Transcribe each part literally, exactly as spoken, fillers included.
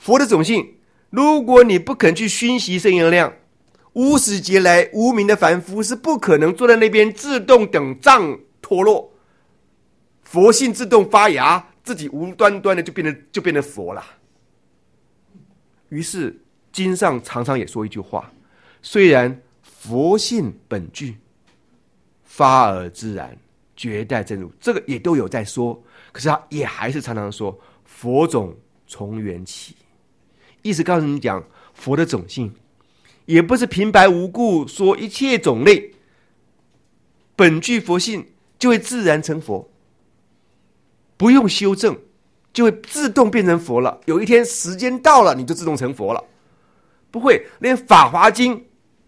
佛的种性，如果你不肯去熏习圣言量，无始劫来无明的凡夫是不可能坐在那边自动等障脱落，佛性自动发芽，自己无端端的就变成就变成佛了。于是经上常常也说一句话，虽然佛性本具，发而自然，绝代真如，这个也都有在说，可是他也还是常常说佛种从缘起，意思告诉你讲佛的种性也不是平白无故说一切种类本具佛性就会自然成佛，不用修正就会自动变成佛了，有一天时间到了你就自动成佛了。不会，连法华经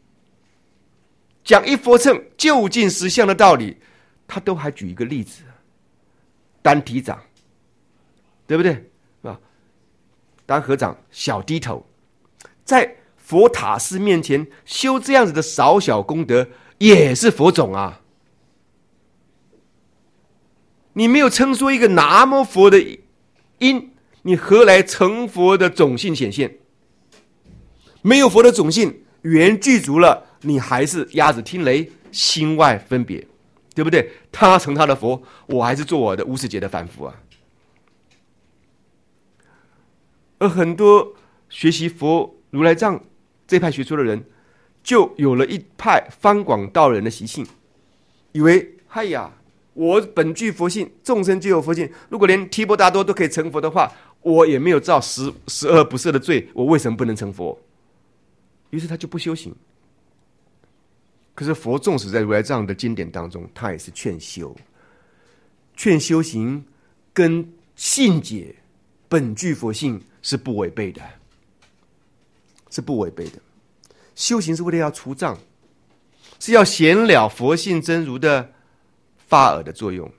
讲一佛乘究竟实相的道理，他都还举一个例子，单提掌，对不对？单合掌，小低头，在佛塔寺面前修这样子的少小功德，也是佛种啊。你没有称说一个南无佛的因，你何来成佛的种性显现？没有佛的种性，缘具足了，你还是鸭子听雷，心外分别，对不对？他成他的佛，我还是做我的无始劫的凡夫啊。而很多学习佛如来藏这派学说的人，就有了一派方广道人的习性，以为嗨呀，我本具佛性，众生皆有佛性，如果连提婆达多都可以成佛的话，我也没有造十十恶不赦的罪，我为什么不能成佛？于是他就不修行。可是佛纵使在如来藏的经典当中，他也是劝修，劝修行跟信解本具佛性是不违背的，是不违背的。修行是为了要除障，是要显了佛性真如的发耳的作用。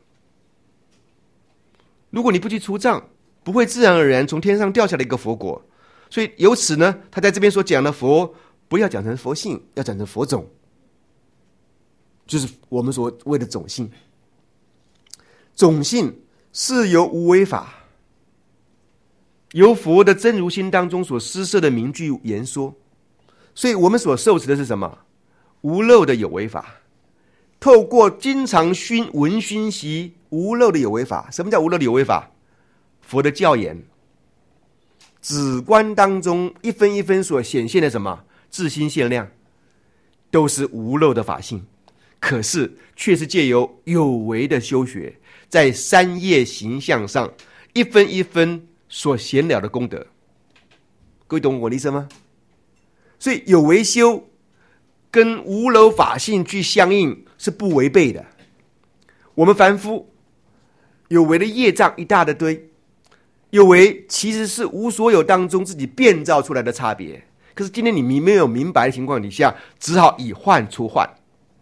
如果你不去除障，不会自然而然从天上掉下来一个佛果。所以由此呢，他在这边所讲的佛，不要讲成佛性，要讲成佛种，就是我们所谓的种性。种性是由无为法，由佛的真如心当中所施设的名句言说，所以我们所受持的是什么？无漏的有为法。透过经常熏闻熏习无漏的有为法。什么叫无漏的有为法？佛的教言，止观当中一分一分所显现的什么自心限量，都是无漏的法性，可是却是借由有为的修学，在三业形象上一分一分所显了的功德。各位懂我的意思吗？所以有为修跟无漏法性去相应是不违背的。我们凡夫有为的业障一大的堆，有为其实是无所有当中自己变造出来的差别，可是今天你没有明白的情况底下，只好以幻出幻，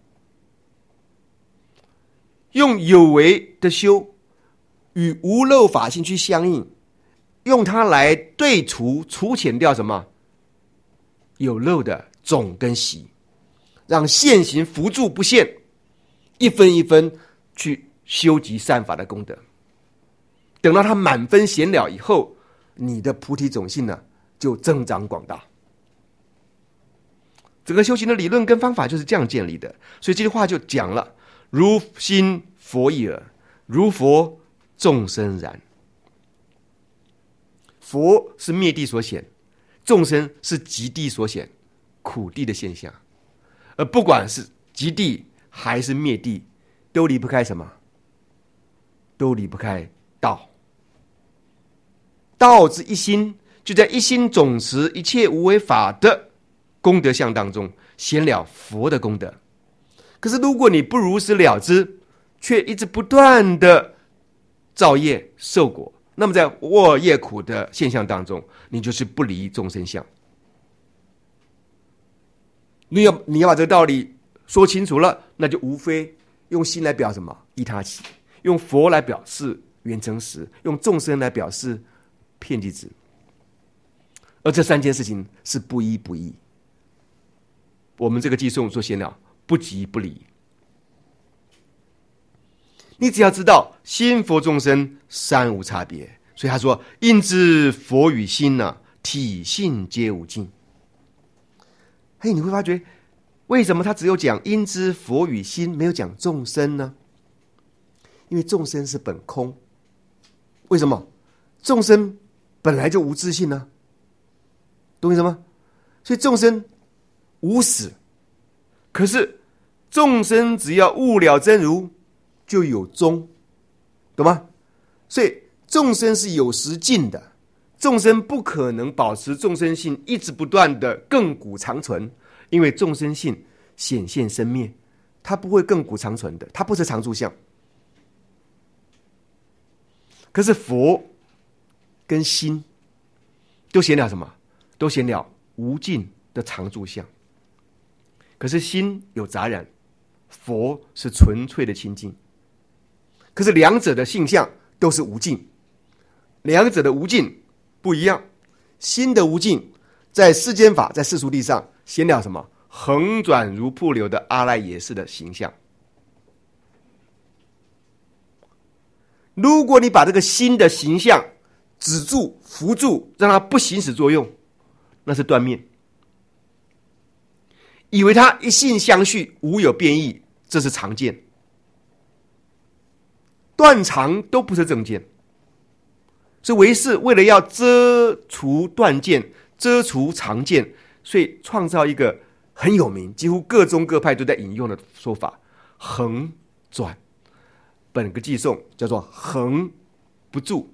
用有为的修与无漏法性去相应，用它来对除除遣掉什么有漏的种跟习，让现行扶助不现，一分一分去修集善法的功德。等到它满分显了以后，你的菩提种性呢就增长广大。整个修行的理论跟方法就是这样建立的。所以这句话就讲了，如心佛意耳，如佛众生然。佛是灭地所显，众生是极地所显，苦地的现象。而不管是极地还是灭地，都离不开什么？都离不开道。道之一心，就在一心总持一切无为法的功德相当中显了佛的功德。可是如果你不如实了知，却一直不断的造业受果，那么在卧业苦的现象当中，你就是不离众生相。你要你要把这个道理说清楚了，那就无非用心来表什么依他起，用佛来表示缘成实，用众生来表示遍计执。而这三件事情是不依不异。我们这个寄颂说显了不即不离。你只要知道心佛众生三无差别，所以他说因知佛与心呢、啊、 体性皆无尽。嘿，你会发觉为什么他只有讲因知佛与心，没有讲众生呢？因为众生是本空。为什么？众生本来就无自性呢、啊，懂我意思吗？所以众生无始，可是众生只要悟了真如，就有终，懂吗？所以众生是有时尽的，众生不可能保持众生性一直不断的亘古长存，因为众生性显现生灭，它不会亘古长存的，它不是常住相。可是佛跟心都显了什么？都显了无尽的常住相。可是心有杂染，佛是纯粹的清净。可是两者的性相都是无尽，两者的无尽不一样。心的无尽在世间法，在世俗地上显了什么？横转如瀑流的阿赖耶识的形象。如果你把这个心的形象止住、扶住，让它不行使作用，那是断灭。以为它一性相续，无有变异，这是常见。断常都不是正见。所以唯识为了要遮除断见、遮除常见，所以创造一个很有名，几乎各宗各派都在引用的说法：横转。本个偈颂叫做横不住。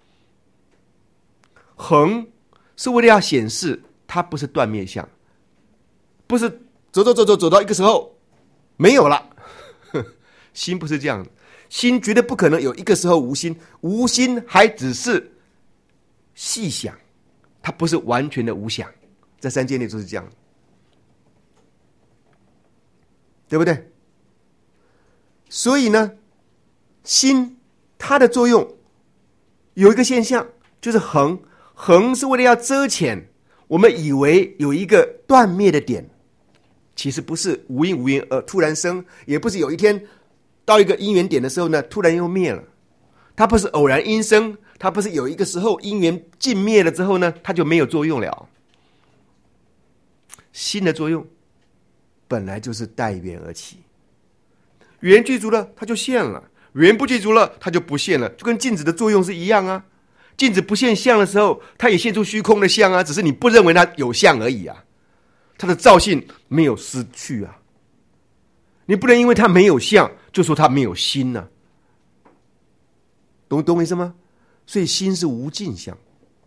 横是为了要显示它不是断灭相，不是走走走走走到一个时候没有了。心不是这样的，心绝对不可能有一个时候无心，无心还只是细想，它不是完全的无想。在三界内就是这样，对不对？所以呢，心它的作用有一个现象，就是横。横是为了要遮遣我们以为有一个断灭的点，其实不是无因无缘而突然生，也不是有一天到一个因缘点的时候呢，突然又灭了。它不是偶然因生，它不是有一个时候因缘尽灭了之后呢，它就没有作用了。心的作用本来就是待缘而起，缘具足了它就现了，缘不具足了它就不现了，就跟镜子的作用是一样啊。镜子不现相的时候，它也现出虚空的相啊，只是你不认为它有相而已啊，它的照性没有失去啊。你不能因为它没有相就说它没有心啊，懂懂我意思吗？所以心是无尽相。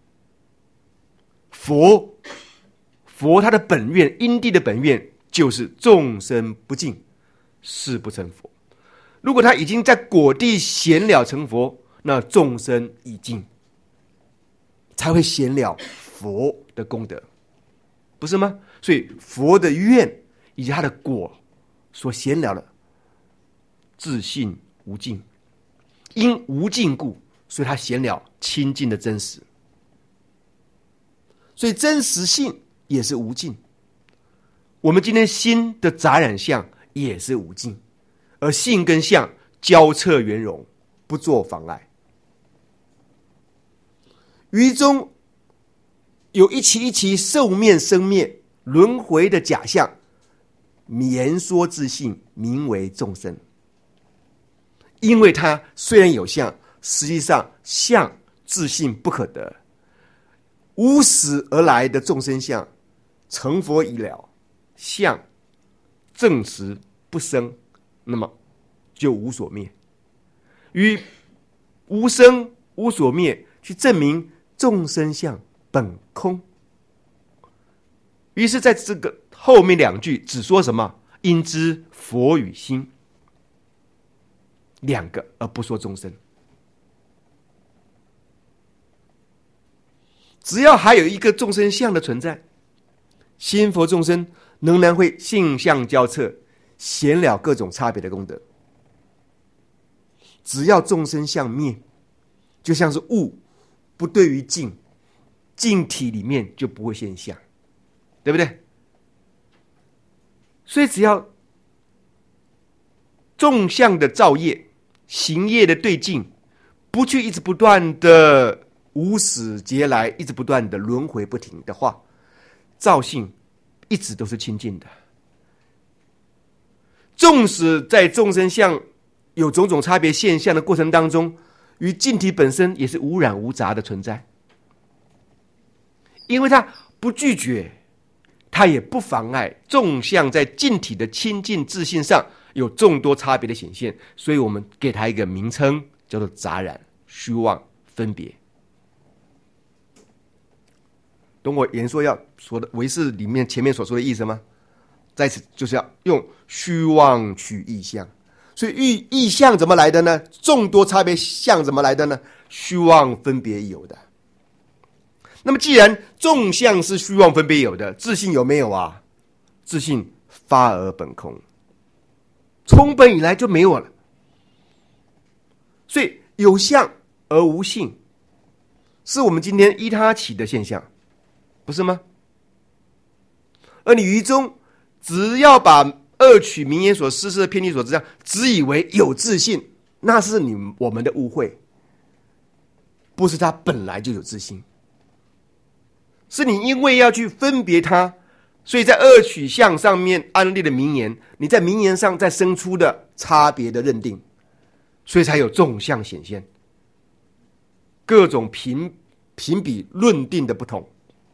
佛佛他的本愿，因地的本愿就是众生不净，誓不成佛。如果他已经在果地显了成佛，那众生已尽，才会显了佛的功德，不是吗？所以佛的愿以及他的果所显了的自性无尽，因无尽故，所以他显了清净的真实。所以真实性也是无尽。我们今天心的杂染相也是无尽，而性跟相交彻圆融，不作妨碍。于中有一期一期受灭生灭轮回的假象，言说自性，名为众生。因为它虽然有相，实际上相自性不可得，无始而来的众生相，成佛已了，相证实不生，那么就无所灭。于无生无所灭去证明众生相本空。于是在这个后面两句只说什么？因知佛与心两个，而不说众生。只要还有一个众生相的存在，心佛众生仍然会性相交彻，显了各种差别的功德。只要众生相灭，就像是物不对于镜，镜体里面就不会现象，对不对？所以只要众相的造业、行业的对境，不去一直不断的无始劫来一直不断的轮回不停的话，造性一直都是清净的。纵使在众生相有种种差别现象的过程当中，与净体本身也是无染无杂的存在，因为它不拒绝，它也不妨碍众相在净体的清净自性上有众多差别的显现，所以我们给它一个名称，叫做杂染、虚妄、分别。懂我言说要说的唯识里面前面所说的意思吗？在此就是要用虚妄取意象，所以意意象怎么来的呢？众多差别相怎么来的呢？虚妄分别有的。那么既然众相是虚妄分别有的，自性有没有啊？自性发而本空，从本以来就没有了。所以有相而无性，是我们今天依他起的现象，不是吗？而你于中只要把恶取名言所施设的偏激所知，只以为有自性，那是你我们的误会，不是他本来就有自性，是你因为要去分别它，所以在恶取相上面安立的名言，你在名言上再生出的差别的认定，所以才有众相显现，各种评评比论定的不同。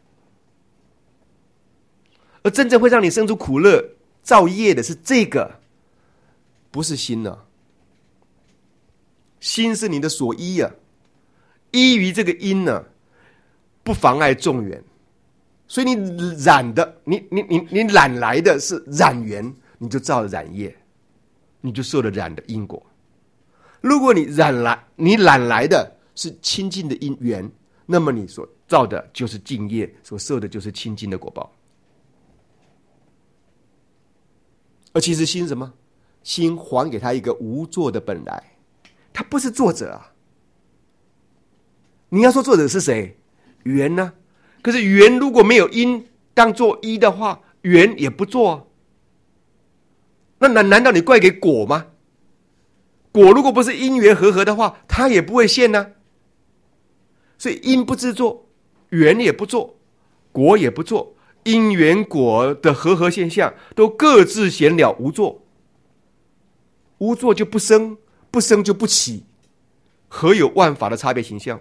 而真正会让你生出苦乐造业的是这个，不是心呢、啊。心是你的所依啊，依于这个因呢、啊，不妨碍众缘。所以你染的，你你你你染来的是染缘，你就造了染业，你就受了染的因果。如果你染来，你染来的是清净的因缘，那么你所造的就是净业，所受的就是清净的果报。而其实心什么？心还给他一个无作的本来，他不是作者啊。你要说作者是谁？缘呢？可是缘如果没有因当作一的话，缘也不作。那难难道你怪给果吗？果如果不是因缘和合的话，它也不会现呢、啊。所以因不自作，缘也不作，果也不作，因缘果的和合现象都各自显了无作。无作就不生，不生就不起，何有万法的差别形象？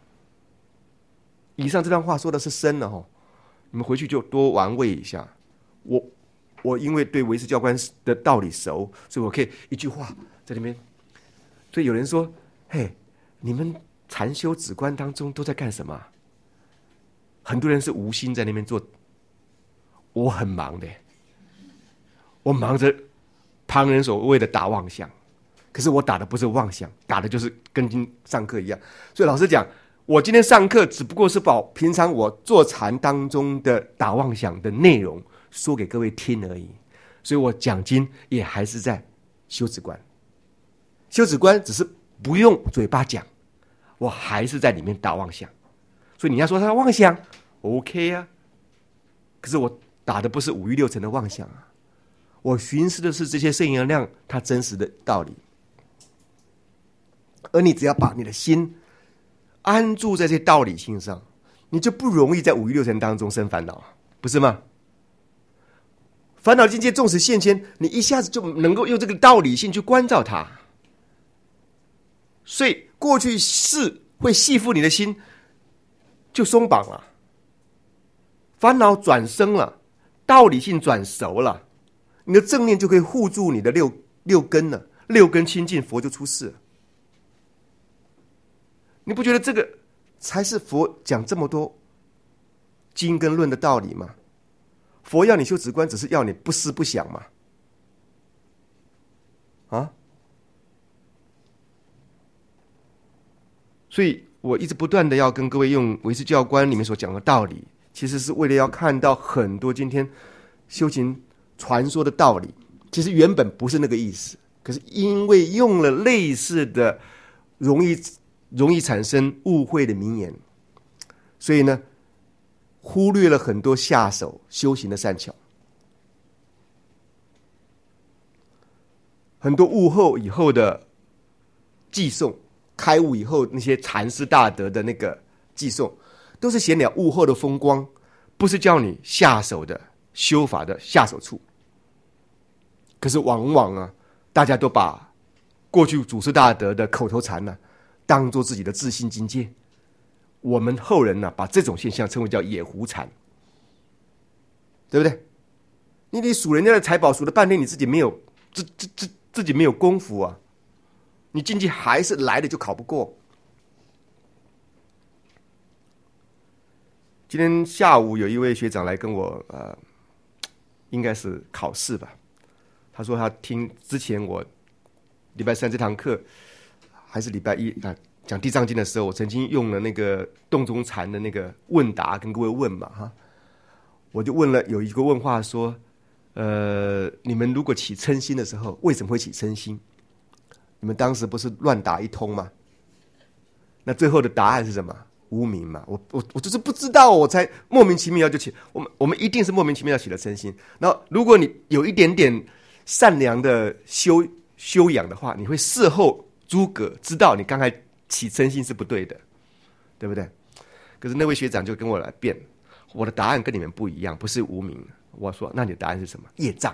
以上这段话说的是深了、哦、你们回去就多玩味一下。我我因为对唯识教官的道理熟，所以我可以一句话在那边。所以有人说，嘿，你们禅修止观当中都在干什么？很多人是无心在那边做，我很忙的，我忙着旁人所谓的打妄想，可是我打的不是妄想，打的就是跟今上课一样。所以老实讲，我今天上课只不过是把平常我坐禅当中的打妄想的内容说给各位听而已，所以我讲经也还是在修止观。修止观只是不用嘴巴讲，我还是在里面打妄想。所以你要说他妄想 OK 啊，可是我打的不是五欲六尘的妄想啊，我寻思的是这些圣言量它真实的道理。而你只要把你的心安住在这些道理性上，你就不容易在五欲六尘当中生烦恼，不是吗？烦恼境界纵使现前，你一下子就能够用这个道理性去关照它。所以过去是会系缚你的心就松绑了，烦恼转生了，道理性转熟了，你的正念就可以护住你的六六根了，六根清净，佛就出世了。你不觉得这个才是佛讲这么多经跟论的道理吗？佛要你修止观，只是要你不思不想嘛。啊？所以我一直不断的要跟各位用唯识教观里面所讲的道理，其实是为了要看到很多今天修行传说的道理，其实原本不是那个意思，可是因为用了类似的容易容易产生误会的名言，所以呢忽略了很多下手修行的善巧，很多悟后以后的寄诵，开悟以后那些禅师大德的那个寄送，都是显了物后的风光，不是叫你下手的修法的下手处。可是往往啊，大家都把过去祖师大德的口头禅呢、啊，当作自己的自信境界。我们后人呢、啊，把这种现象称为叫野狐禅，对不对？你得数人家的财宝，数了半天，你自己没有自自自自己没有功夫啊，你进去还是来的就考不过。今天下午有一位学长来跟我，呃，应该是考试吧。他说他听之前我礼拜三这堂课，还是礼拜一啊讲地藏经的时候，我曾经用了那个洞中禅的那个问答跟各位问嘛哈，我就问了有一个问话说，呃，你们如果起嗔心的时候，为什么会起嗔心？你们当时不是乱答一通吗？那最后的答案是什么？无明嘛，我我我就是不知道，我才莫名其妙就起。我们我们一定是莫名其妙起了嗔心。然后，如果你有一点点善良的修修养的话，你会事后诸葛，知道你刚才起嗔心是不对的，对不对？可是那位学长就跟我来辩，我的答案跟你们不一样，不是无明。我说，那你的答案是什么？业障。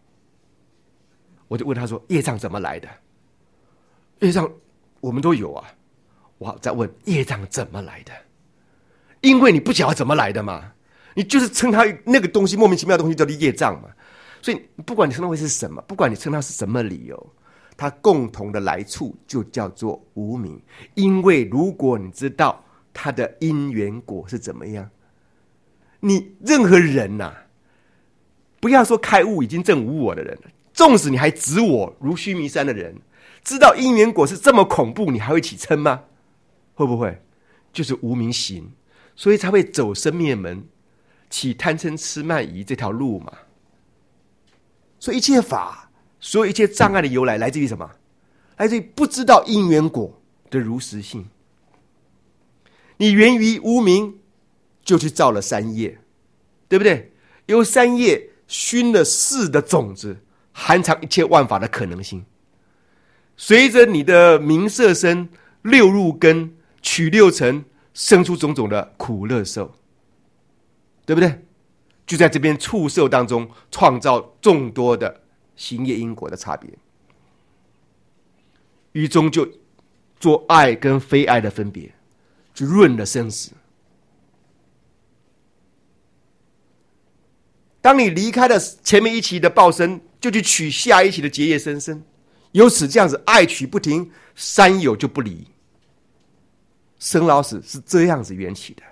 我就问他说，业障怎么来的？业障我们都有啊。我在问业障怎么来的？因为你不晓得怎么来的嘛，你就是称它那个东西莫名其妙的东西叫做业障嘛。所以不管你称它为是什么，不管你称它是什么理由，它共同的来处就叫做无明。因为如果你知道它的因缘果是怎么样，你任何人呐、啊，不要说开悟已经证无我的人，纵使你还执我如须弥山的人，知道因缘果是这么恐怖，你还会起嗔吗？会不会？就是无明行，所以才会走生灭门，起贪嗔痴慢疑这条路嘛。所以一切法，所有一切障碍的由来，来自于什么？来自于不知道因缘果的如实性。你源于无明，就去造了三业，对不对？由三业熏了四的种子，含藏一切万法的可能性。随着你的名色身六入根取六尘，生出种种的苦乐受，对不对？就在这边触受当中创造众多的行业因果的差别，于中就做爱跟非爱的分别，就润了生死。当你离开了前面一期的报身，就去取下一期的结业生生，由此这样子爱取不停，三有就不离。生老死是这样子缘起的，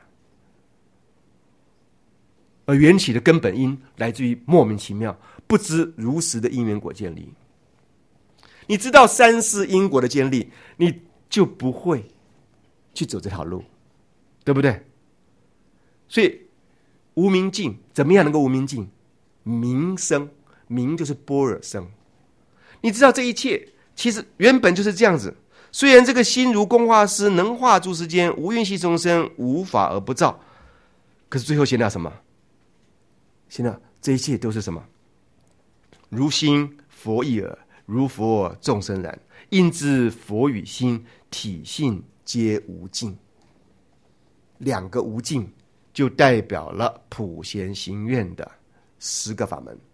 而缘起的根本因来自于莫名其妙不知如实的因缘果建立。你知道三世因果的建立，你就不会去走这条路，对不对？所以无明尽，怎么样能够无明尽？明生，明就是般若生。你知道这一切其实原本就是这样子。虽然这个心如工画师，能画诸世间，无蕴系众生，无法而不造，可是最后显了什么？显了这一切都是什么？如心佛意耳，如佛众生然。应知佛与心体性皆无尽。两个无尽就代表了普贤行愿的十个法门。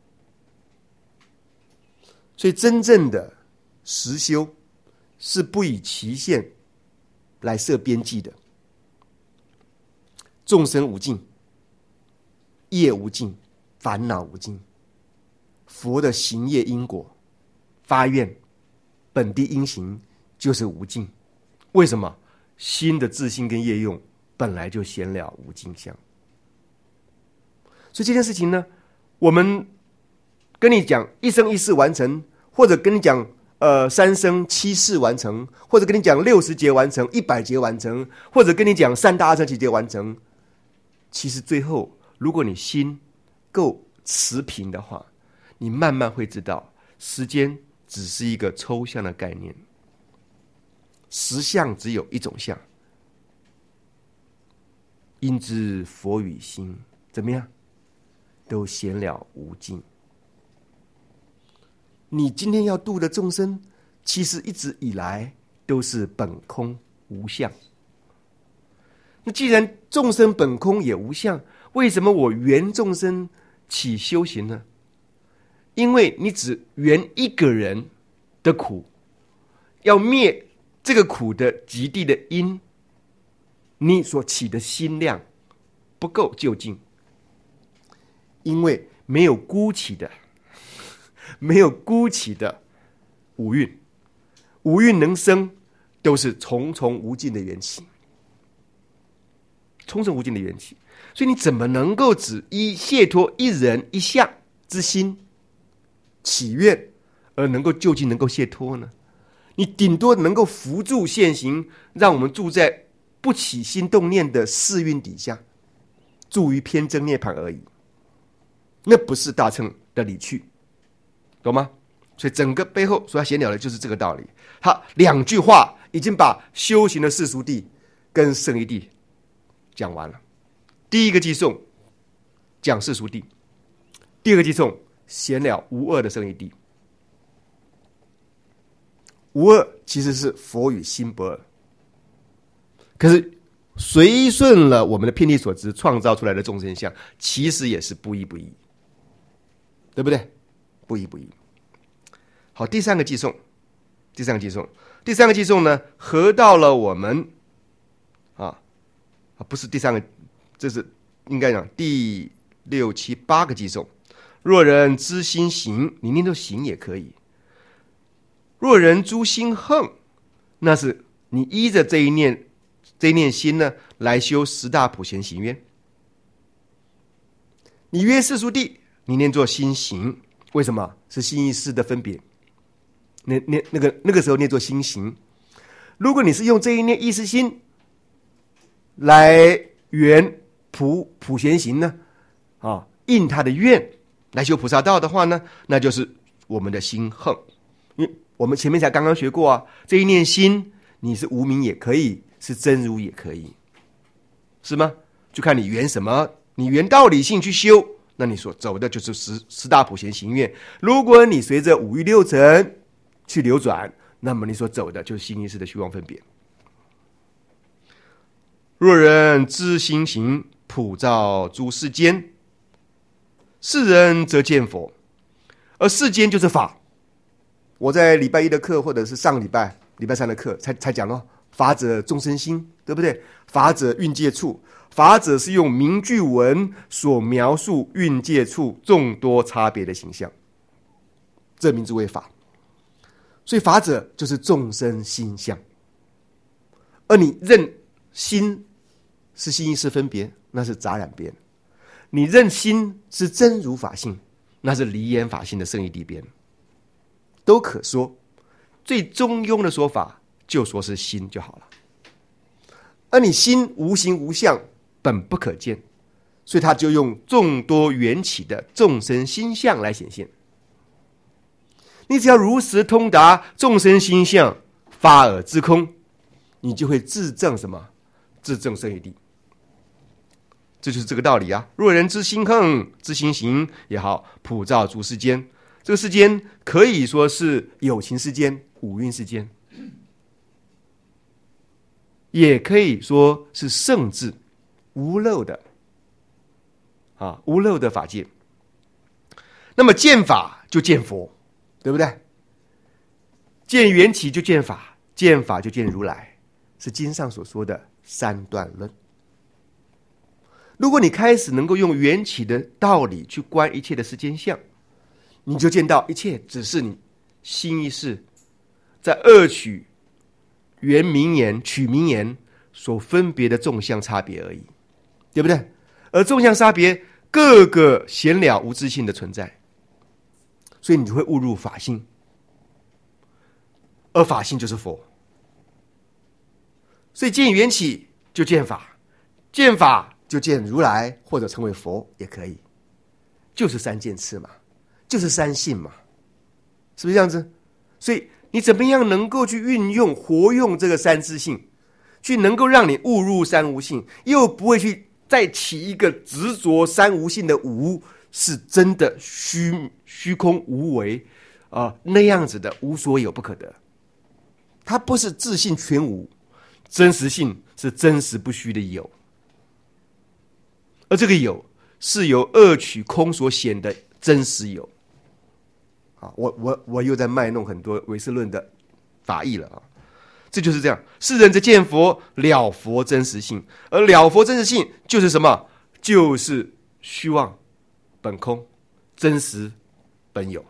所以真正的实修是不以期限来设边际的。众生无尽，业无尽，烦恼无尽。佛的行业因果发愿本地因行就是无尽。为什么？心的自性跟业用本来就显了无尽相。所以这件事情呢，我们跟你讲一生一世完成，或者跟你讲呃三生七世完成，或者跟你讲六十节完成，一百节完成，或者跟你讲三大阿僧祇劫完成，其实最后如果你心够持平的话，你慢慢会知道时间只是一个抽象的概念，实相只有一种相。因知佛与心怎么样都显了无尽。你今天要度的众生，其实一直以来都是本空无相。 那既然众生本空也无相，为什么我缘众生起修行呢？因为你只缘一个人的苦，要灭这个苦的极地的因，你所起的心量不够究竟，因为没有孤起的，没有孤起的五蕴，五蕴能生，都是重重无尽的缘起，重重无尽的缘起。所以你怎么能够只依解脱一人一相之心起愿，而能够究竟能够解脱呢？你顶多能够扶助现行，让我们住在不起心动念的四蕴底下，住于偏真涅槃而已。那不是大乘的理趣，懂吗？所以整个背后所要闲聊的就是这个道理。好，两句话已经把修行的世俗谛跟圣义谛讲完了。第一个偈颂讲世俗谛，第二个偈颂闲了无二的圣义谛。无二其实是佛与心不二，可是随顺了我们的偏利所知创造出来的众生相，其实也是不一不异，对不对？不一不异。好，第三个偈颂，第三个偈颂，第三个偈颂呢，合到了我们啊，不是第三个，这是应该讲第六七八个偈颂。若人知心行，你念作行也可以。若人诸心横，那是你依着这一念这一念心呢，来修十大普贤行愿。你约世俗谛，你念作心行，为什么？是心意识的分别。那那那个那个时候念作心行。如果你是用这一念意识心来圆普普贤行呢，啊，应他的愿来修菩萨道的话呢，那就是我们的心横。因为我们前面才刚刚学过啊，这一念心，你是无明也可以，是真如也可以，是吗？就看你缘什么，你缘道理性去修，那你所走的就是十十大普贤行愿。如果你随着五欲六尘去流转，那么你所走的就是心意识的虚妄分别。若人知心行，普照诸世间，世人则见佛。而世间就是法。我在礼拜一的课，或者是上礼拜礼拜三的课才才讲了，法者众生心，对不对？法者蕴界处，法者是用名句文所描述蕴界处众多差别的形象，这名字为法。所以法者就是众生心相，而你认心是心意识分别，那是杂染边；你认心是真如法性，那是离言法性的圣义谛边。都可说，最中庸的说法就说是心就好了。而你心无形无相，本不可见，所以他就用众多缘起的众生心相来显现。你只要如实通达众生心相，发而知空，你就会自证什么？自证圣义谛。这就是这个道理啊！若人知心横，知心行也好，普照诸世间。这个世间可以说是有情世间、五蕴世间，也可以说是圣智无漏的啊，无漏的法界。那么见法就见佛，对不对？见缘起就见法，见法就见如来，是经上所说的三段论。如果你开始能够用缘起的道理去观一切的世间相，你就见到一切只是你心意识在二取缘名言、取名言所分别的众相差别而已，对不对？而众相差别各个显了无自性的存在，所以你就会误入法性，而法性就是佛。所以见缘起就见法，见法就见如来，或者称为佛也可以，就是三见次嘛，就是三性嘛，是不是这样子？所以你怎么样能够去运用活用这个三自性，去能够让你误入三无性，又不会去再起一个执着三无性的无是真的虚虚空无为啊、呃、那样子的无所有不可得。它不是自性全无， 真实性是真实不虚的有，而这个有是由二取空所显的真实有。啊，我我我又在卖弄很多唯识论的法义了啊！这就是这样，世人则见佛了佛真实性，而了佛真实性就是什么？就是虚妄本空，真实本有。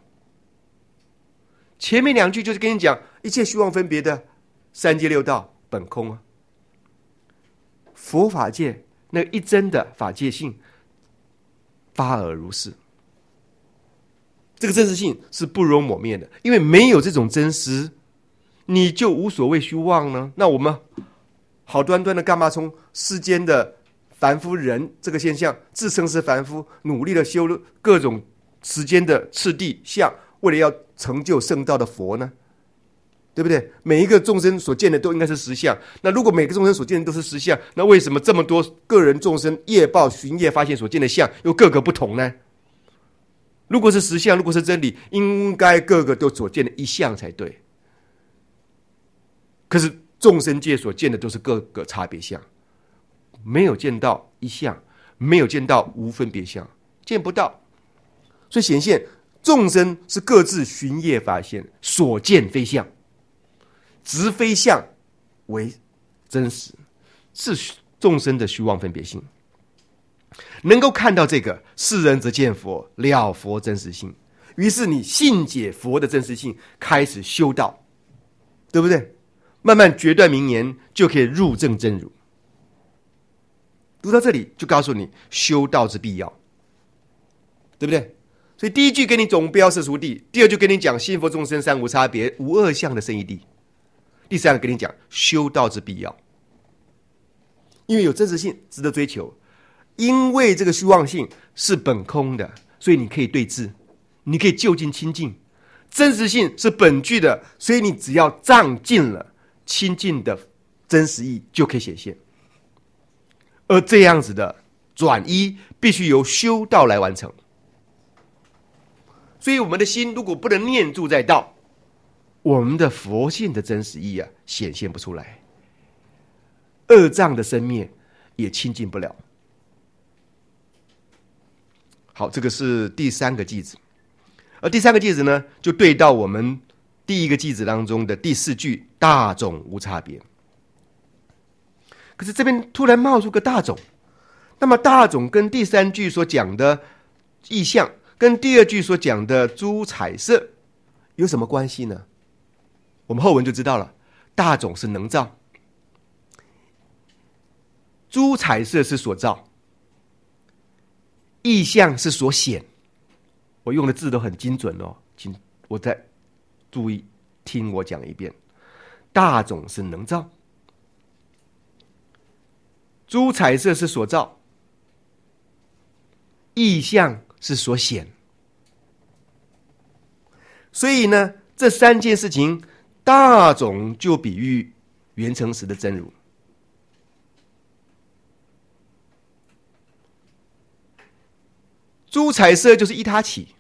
前面两句就是跟你讲一切虚妄分别的三界六道本空啊，佛法界那一真的法界性发而如是。这个真实性是不容抹灭的，因为没有这种真实，你就无所谓虚妄呢。那我们好端端的干嘛从世间的凡夫人这个现象自称是凡夫，努力的修各种时间的次第相，为了要成就圣道的佛呢？对不对？每一个众生所见的都应该是实相。那如果每个众生所见的都是实相，那为什么这么多个人众生业报寻业发现所见的相又各个不同呢？如果是实相，如果是真理，应该个个都所见的一相才对。可是众生界所见的都是各个差别相，没有见到一相，没有见到无分别相，见不到。所以显现众生是各自寻业发现，所见非相，执非相为真实，是众生的虚妄分别性。能够看到这个，世人则见佛了佛真实性，于是你信解佛的真实性，开始修道，对不对？慢慢决断明言，就可以入正真如。读到这里就告诉你修道之必要，对不对？所以第一句给你总标世俗谛，第二句给你讲信佛众生三无差别无二相的圣义谛，第三个给你讲修道之必要。因为有真实性值得追求，因为这个虚妄性是本空的，所以你可以对治，你可以就近亲近。真实性是本具的，所以你只要障尽了亲近的真实义就可以显现。而这样子的转依必须由修道来完成。所以我们的心如果不能念住在道，我们的佛性的真实义啊显现不出来，二障的生灭也亲近不了。好，这个是第三个句子，而第三个句子呢，就对到我们第一个句子当中的第四句大种无差别。可是这边突然冒出个大种，那么大种跟第三句所讲的意象，跟第二句所讲的诸彩色有什么关系呢？我们后文就知道了，大种是能造，诸彩色是所造，意象是所显。我用的字都很精准哦，请我再注意听我讲一遍。大种是能造，诸彩色是所造，意象是所显。所以呢，这三件事情，大种就比喻圆成时的真如。诸彩色就是依他起，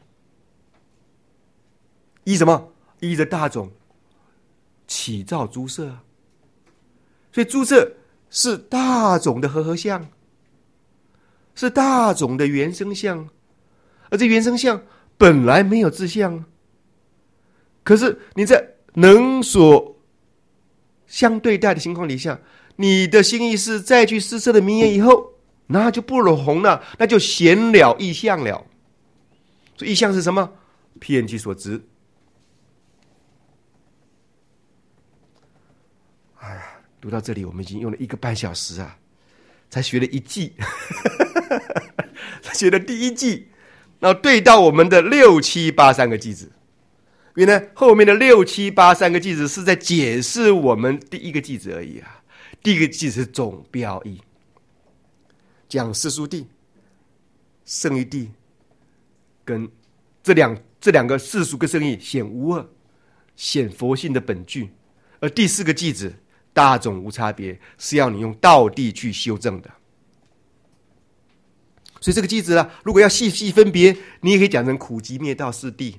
依什么？依着大种起造诸色啊。所以诸色是大种的和合相，是大种的原生相，而这原生相本来没有自相，可是你在能所相对待的情况底下，你的心意识再去施设的名言以后，那就不容了，那就显了意象了。所以意象是什么？遍其所知。哎呀，读到这里，我们已经用了一个半小时啊，才学了一季，才学了第一季，然后对到我们的六七八三个句子。原来后面的六七八三个句子是在解释我们第一个句子而已啊。第一个句子是总标义，讲世俗谛、圣义谛跟这两这两个世俗跟圣义显无二，显佛性的本具。而第四个句子大种无差别，是要你用道谛去修正的。所以这个句子啊，如果要细细分别，你也可以讲成苦集灭道四谛，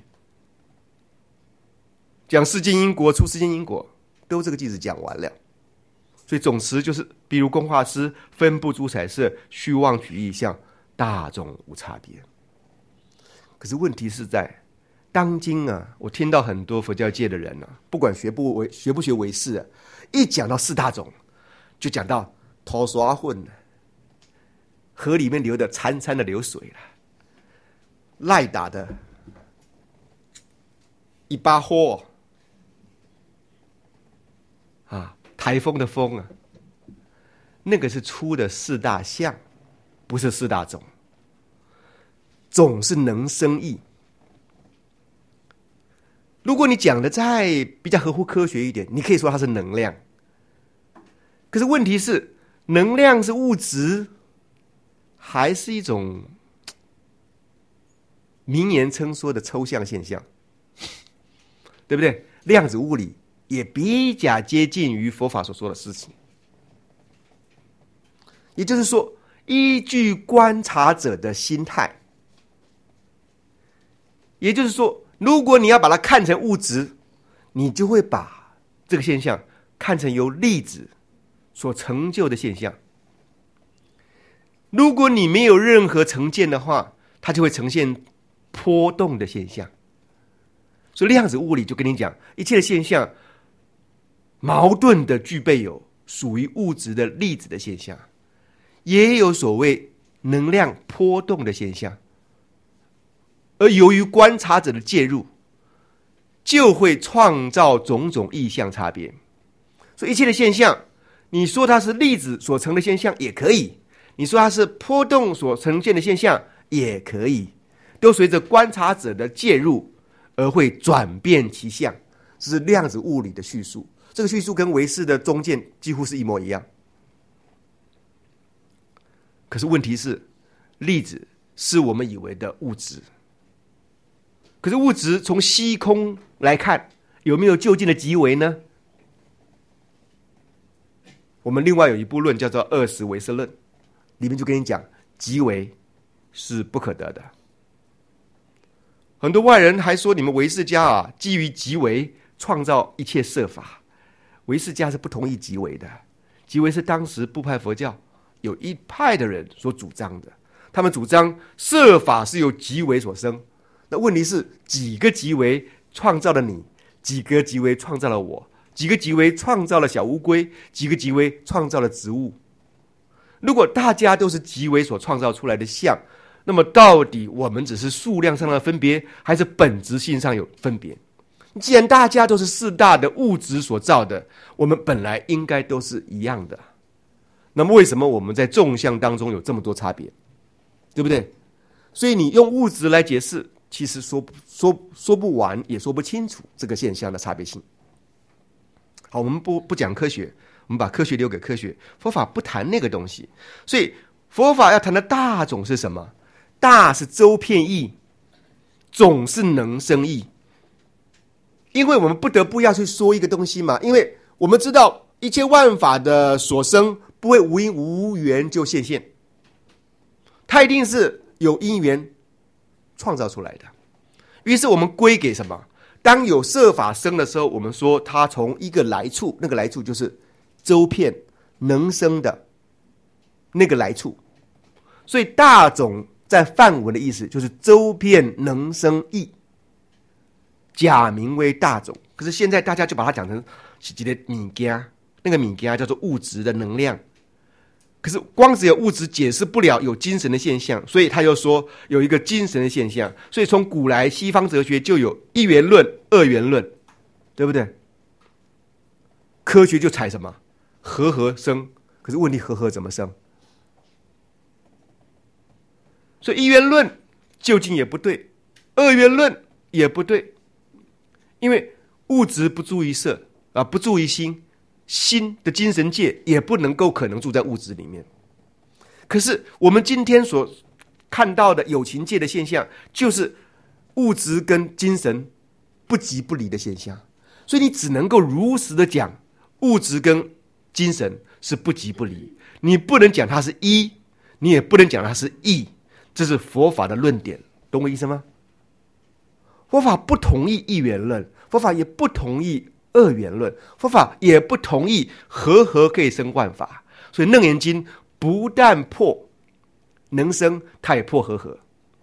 讲世间因果、出世间因果，都这个句子讲完了。 所以总词就是，比如工画师分布诸彩色，虚妄取意象，大众无差别。可是问题是在当今啊，我听到很多佛教界的人啊，不管学不为学不学唯识啊，一讲到四大种，就讲到头刷混，河里面流的潺潺的流水了，赖打的一把火啊，台风的风啊，那个是出的四大相，不是四大种。种是能生义。如果你讲的再比较合乎科学一点，你可以说它是能量。可是问题是，能量是物质，还是一种名言称说的抽象现象？对不对？量子物理也比较接近于佛法所说的事情。也就是说，依据观察者的心态，也就是说，如果你要把它看成物质，你就会把这个现象看成由粒子所成就的现象。如果你没有任何成见的话，它就会呈现波动的现象。所以量子物理就跟你讲，一切的现象矛盾的具备有属于物质的粒子的现象，也有所谓能量波动的现象。而由于观察者的介入，就会创造种种意象差别。所以一切的现象，你说它是粒子所成的现象也可以，你说它是波动所呈现的现象也可以，都随着观察者的介入而会转变其相。这是量子物理的叙述，这个叙述跟唯识的中见几乎是一模一样。可是问题是，粒子是我们以为的物质，可是物质从虚空来看，有没有就近的极微呢？我们另外有一部论叫做二十唯识论，里面就跟你讲，极微是不可得的。很多外人还说，你们唯识家啊，基于极微创造一切设法。唯识家是不同意极微的，极微是当时部派佛教有一派的人所主张的，他们主张设法是由极微所生。那问题是，几个极微创造了你，几个极微创造了我，几个极微创造了小乌龟，几个极微创造了植物。如果大家都是极微所创造出来的相，那么到底我们只是数量上的分别，还是本质性上有分别？既然大家都是四大的物质所造的，我们本来应该都是一样的。那么为什么我们在众相当中有这么多差别？对不对？所以你用物质来解释，其实说说说不完，也说不清楚这个现象的差别性。好，我们不不讲科学，我们把科学留给科学，佛法不谈那个东西。所以佛法要谈的大种是什么？大是周遍义，种是能生义。因为我们不得不要去说一个东西嘛，因为我们知道一切万法的所生不会无因无缘就现现，它一定是有因缘创造出来的。于是我们归给什么？当有色法生的时候，我们说它从一个来处，那个来处就是周遍能生的那个来处。所以大种在梵文的意思就是周遍能生义，假名为大种。可是现在大家就把它讲成是一个物件，那个物件叫做物质的能量。可是光只有物质解释不了有精神的现象，所以他又说有一个精神的现象。所以从古来西方哲学就有一元论、二元论，对不对？科学就采什么？和合生。可是问题，和合怎么生？所以一元论究竟也不对，二元论也不对，因为物质不住于色啊，不住于心。心的精神界也不能够可能住在物质里面。可是我们今天所看到的有情界的现象，就是物质跟精神不即不离的现象。所以你只能够如实的讲，物质跟精神是不即不离，你不能讲它是一，你也不能讲它是异。这是佛法的论点，懂我意思吗？佛法不同意一元论，佛法也不同意二元论，佛法也不同意和合可以生万法，所以楞严经不但破能生，它也破和合。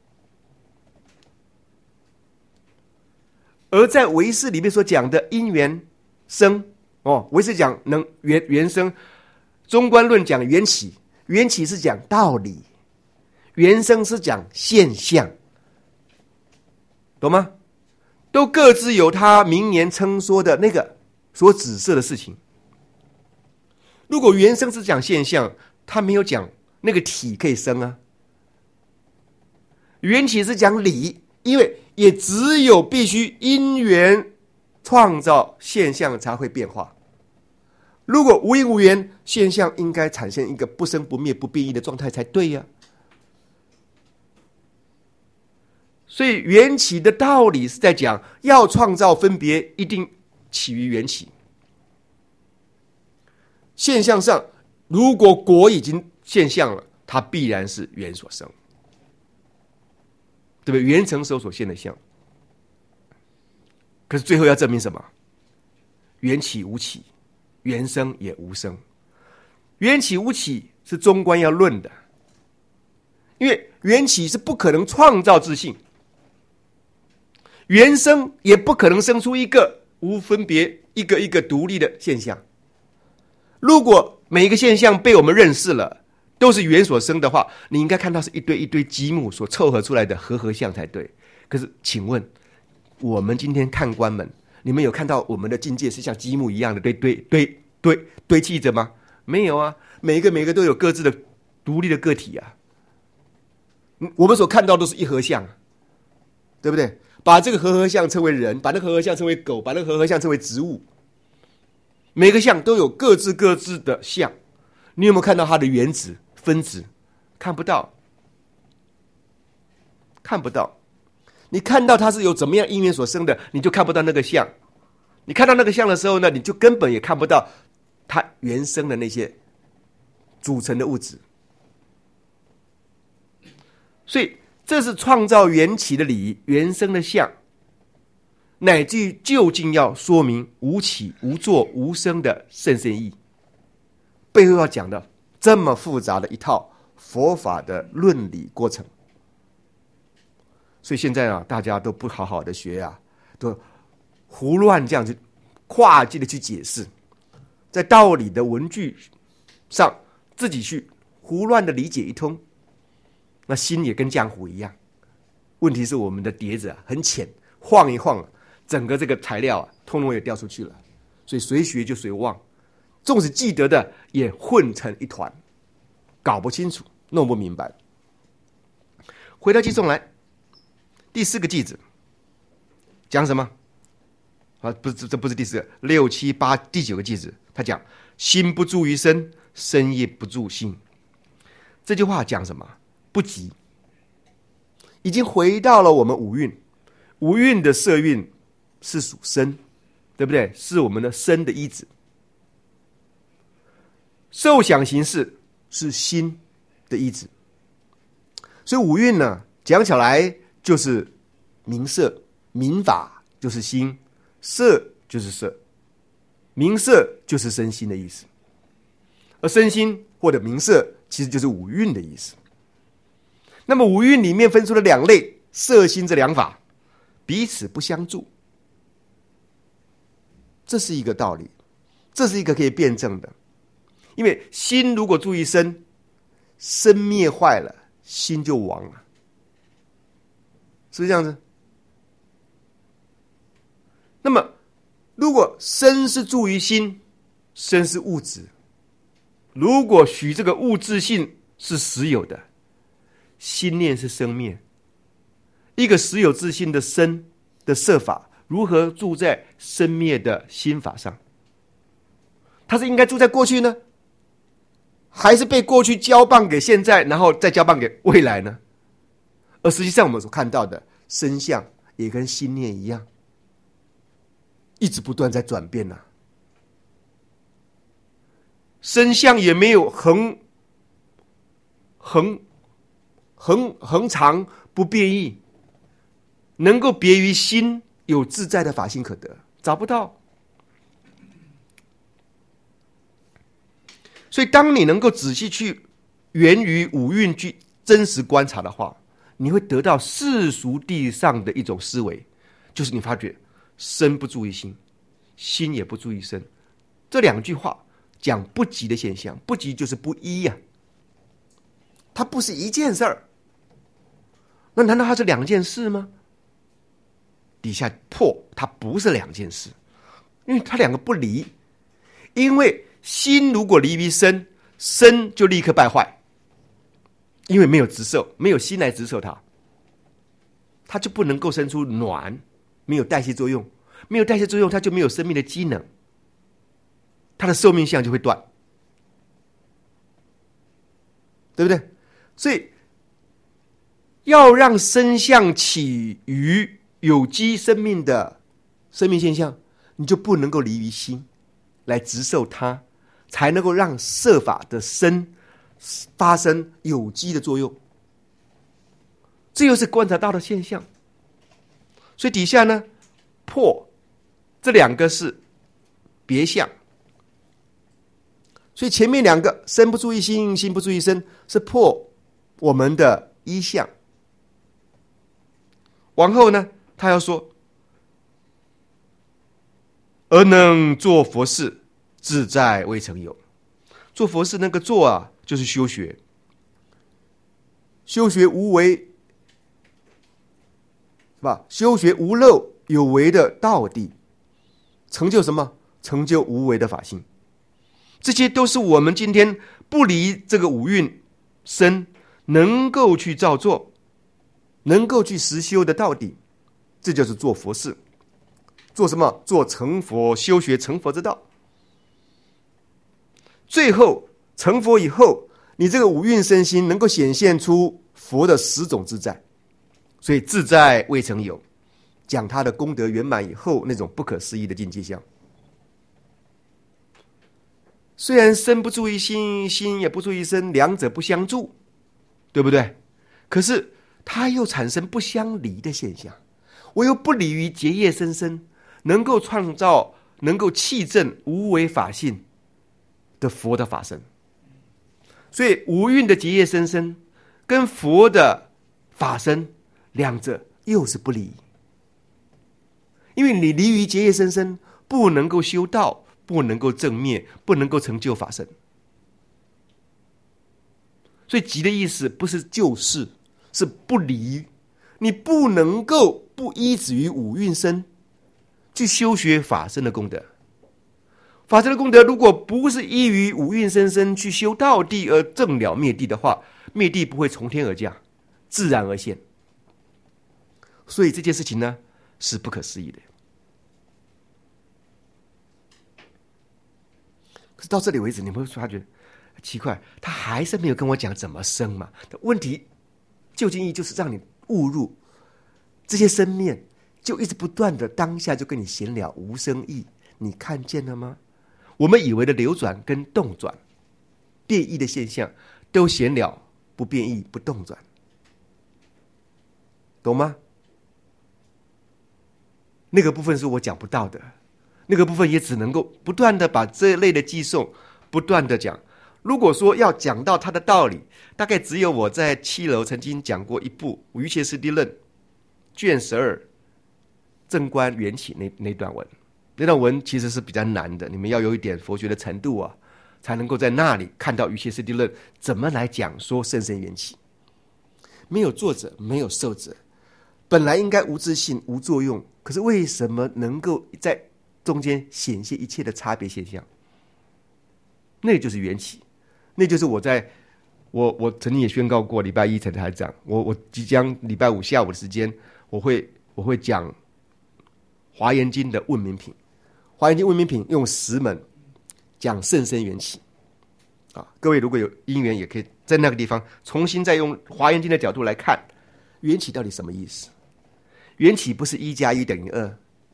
而在唯识里面所讲的因缘生，哦，唯识讲能缘缘生，中观论讲缘起，缘起是讲道理，缘生是讲现象，懂吗？都各自有他明言称说的那个所指涉的事情。如果缘生是讲现象，他没有讲那个体可以生啊。缘起是讲理，因为也只有必须因缘创造现象才会变化。如果无因无缘，现象应该产生一个不生不灭不变异的状态才对呀、啊。所以缘起的道理是在讲，要创造分别，一定起于缘起。现象上，如果果已经现象了，它必然是缘所生，对不对？缘成手所现的相。可是最后要证明什么？缘起无起，缘生也无生。缘起无起是中观要论的，因为缘起是不可能创造自性，缘生也不可能生出一个无分别、一个一个独立的现象。如果每一个现象被我们认识了，都是缘所生的话，你应该看到是一堆一堆积木所凑合出来的和合相才对。可是，请问我们今天看官们，你们有看到我们的境界是像积木一样的堆堆堆堆堆砌着吗？没有啊，每一个每一个都有各自的独立的个体啊。我们所看到都是一合相，对不对？把这个和合相称为人，把那个和合相称为狗，把那个和合相称为植物。每个相都有各自各自的相，你有没有看到它的原子、分子？看不到，看不到。你看到它是由怎么样因缘所生的，你就看不到那个相。你看到那个相的时候呢，你就根本也看不到它原生的那些组成的物质。所以这是创造缘起的理，原生的相，乃至于究竟要说明无起无作无生的甚深义，背后要讲的这么复杂的一套佛法的论理过程。所以现在啊，大家都不好好的学啊，都胡乱这样子跨界的去解释，在道理的文句上自己去胡乱的理解一通，那心也跟浆糊一样。问题是我们的碟子啊很浅，晃一晃啊，整个这个材料啊通通也掉出去了，所以谁学就谁忘，纵使记得的也混成一团，搞不清楚，弄不明白。回到偈颂来，第四个偈子讲什么啊？不是，这不是第四个，六七八第九个偈子，他讲心不住于身，身也不住心。这句话讲什么？不急，已经回到了我们五蕴，五蕴的色蕴是属身，对不对？是我们的身的依止。受想行识是心的依止，所以五蕴呢，讲起来就是名色，名法就是心，色就是色，名色就是身心的意思，而身心或者名色其实就是五蕴的意思。那么五蕴里面分出了两类，色心这两法彼此不相助，这是一个道理，这是一个可以辩证的。因为心如果住于身，身灭坏了，心就亡了，是不是这样子？那么如果身是住于心，身是物质，如果许这个物质性是实有的，心念是生灭，一个实有自性的身的色法如何住在生灭的心法上？它是应该住在过去呢，还是被过去交棒给现在，然后再交棒给未来呢？而实际上我们所看到的身相也跟心念一样，一直不断在转变啊。身相也没有恒恒恒恒常不变异，能够别于心有自在的法性可得，找不到。 所以当你能够仔细去源于五蕴去真实观察的话，你会得到世俗地上的一种思维，就是你发觉身不注意心，心也不注意身，这两句话讲不及的现象。不及就是不一呀、啊，它不是一件事儿，那难道它是两件事吗？底下破它不是两件事，因为它两个不离。因为心如果离于身，身就立刻败坏，因为没有直受，没有心来直受它，它就不能够生出暖，没有代谢作用，没有代谢作用，它就没有生命的机能，它的寿命相就会断，对不对？所以要让身相起于有机生命的生命现象，你就不能够离于心来直受它，才能够让色法的身发生有机的作用。这又是观察到的现象。所以底下呢，破这两个是别相，所以前面两个身不注意心，心不注意身，是破我们的一相。往后呢，他要说，而能做佛事，自在未曾有。做佛事那个做啊，就是修学，修学无为，是吧？修学无漏有为的道地，成就什么？成就无为的法性。这些都是我们今天不离这个五蕴身，能够去照做，能够去实修的道地。这就是做佛事。做什么？做成佛，修学成佛之道。最后成佛以后，你这个五蕴身心能够显现出佛的十种自在，所以自在未曾有，讲他的功德圆满以后那种不可思议的境界相。虽然身不注意心，心也不注意身，两者不相助，对不对？可是它又产生不相离的现象。我又不离于结业生生，能够创造能够契证无为法性的佛的法身。所以五蕴的结业生生跟佛的法身两者又是不离，因为你离于结业生生，不能够修道，不能够正灭，不能够成就法身。所以集的意思不是就事，是不离。你不能够不依止于五蕴身去修学法身的功德。法身的功德如果不是依于五蕴身身去修道地而正了灭地的话，灭地不会从天而降，自然而现。所以这件事情呢，是不可思议的。可是到这里为止，你们会发觉奇怪，他还是没有跟我讲怎么生嘛。问题究竟义就是让你误入这些生面，就一直不断的当下就跟你闲聊无生意，你看见了吗？我们以为的流转跟动转变异的现象，都闲了不变异不动转，懂吗？那个部分是我讲不到的，那个部分也只能够不断的把这类的寄送不断的讲。如果说要讲到它的道理，大概只有我在七楼曾经讲过一部《瑜伽师地论》卷十二正观缘起 那, 那段文。那段文其实是比较难的，你们要有一点佛学的程度啊，才能够在那里看到瑜伽师地论怎么来讲说甚深缘起。没有作者，没有受者，本来应该无自性无作用，可是为什么能够在中间显现一切的差别现象？那就是缘起。那就是我在我我曾经也宣告过，礼拜一才台讲，我我即将礼拜五下午的时间，我会我会讲华严经的问名品。华严经问名品用十门讲甚深缘起啊，各位如果有因缘，也可以在那个地方重新再用华严经的角度来看缘起到底什么意思。缘起不是一加一等于二，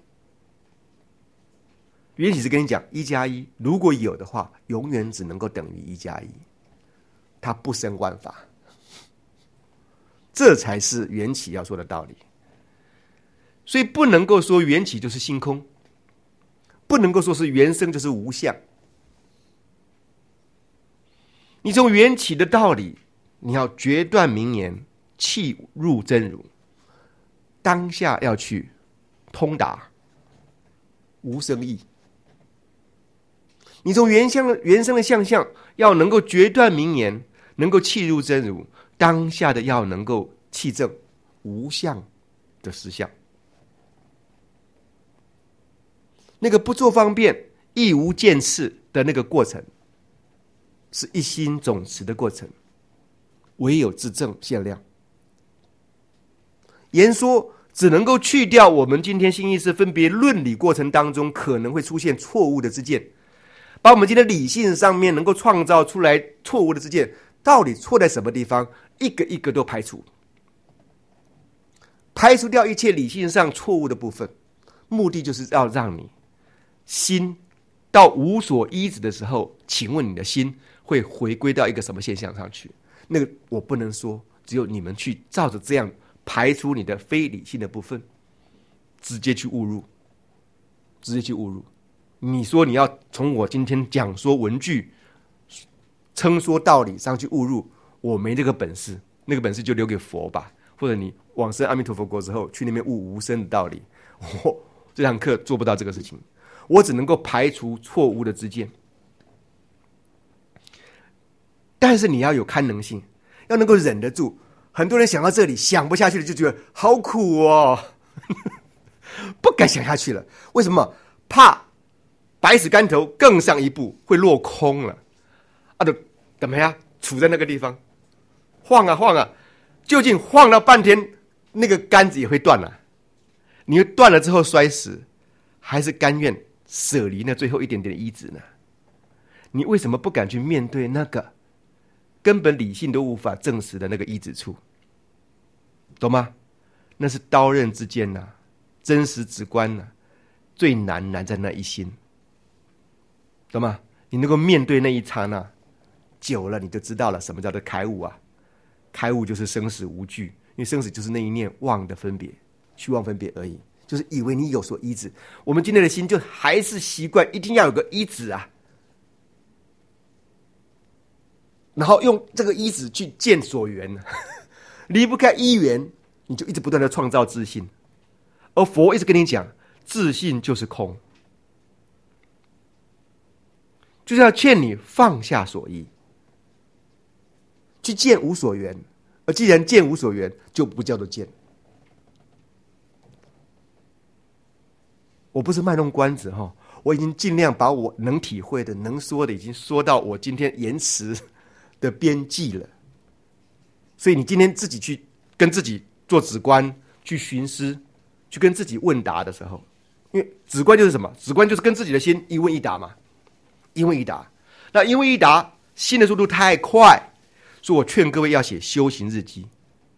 缘起是跟你讲一加一如果有的话，永远只能够等于一加一，它不生万法，这才是缘起要说的道理。所以不能够说缘起就是性空，不能够说是缘生就是无相。 你从缘起的道理，你要决断明言，契入真如，当下要去通达无生义。你从原相原生的相相，要能够决断明言，能够契入真如，当下的要能够契证无相的实相。那个不做方便亦无见次的那个过程，是一心总持的过程，唯有自证现量。言说只能够去掉我们今天心意识分别论理过程当中可能会出现错误的知见，把我们今天理性上面能够创造出来错误的知见，到底错在什么地方，一个一个都排除，排除掉一切理性上错误的部分，目的就是要让你心到无所依止的时候，请问你的心会回归到一个什么现象上去？那个我不能说，只有你们去照着这样排除你的非理性的部分，直接去误入，直接去误入。你说你要从我今天讲说文句、称说道理上去误入，我没这个本事，那个本事就留给佛吧，或者你往生阿弥陀佛国之后去那边悟无生的道理。我这堂课做不到这个事情。我只能够排除错误的知见，但是你要有堪能性，要能够忍得住。很多人想到这里想不下去了，就觉得好苦哦，不敢想下去了。为什么？怕百尺竿头更上一步会落空了啊！就怎么样？处在那个地方晃啊晃啊，究竟晃到半天，那个杆子也会断了。你断了之后摔死，还是甘愿舍离那最后一点点的依止呢？你为什么不敢去面对那个根本理性都无法证实的那个依止处？懂吗？那是刀刃之间呐、啊，真实直观呐、啊，最难难在那一心，懂吗？你能够面对那一刹那，久了你就知道了什么叫做开悟啊！开悟就是生死无惧，因为生死就是那一念妄的分别，虚妄分别而已。就是以为你有所依止，我们今天的心就还是习惯一定要有个依止啊，然后用这个依止去见所缘，离不开依缘，你就一直不断的创造自信。而佛一直跟你讲，自信就是空，就是要劝你放下所依，去见无所缘。而既然见无所缘，就不叫做见。我不是卖弄关子哈，我已经尽量把我能体会的、能说的，已经说到我今天言辞的边际了。所以你今天自己去跟自己做止观，去寻思，去跟自己问答的时候，因为止观就是什么？止观就是跟自己的心一问一答嘛，一问一答。那一问一答，心的速度太快，所以我劝各位要写修行日记，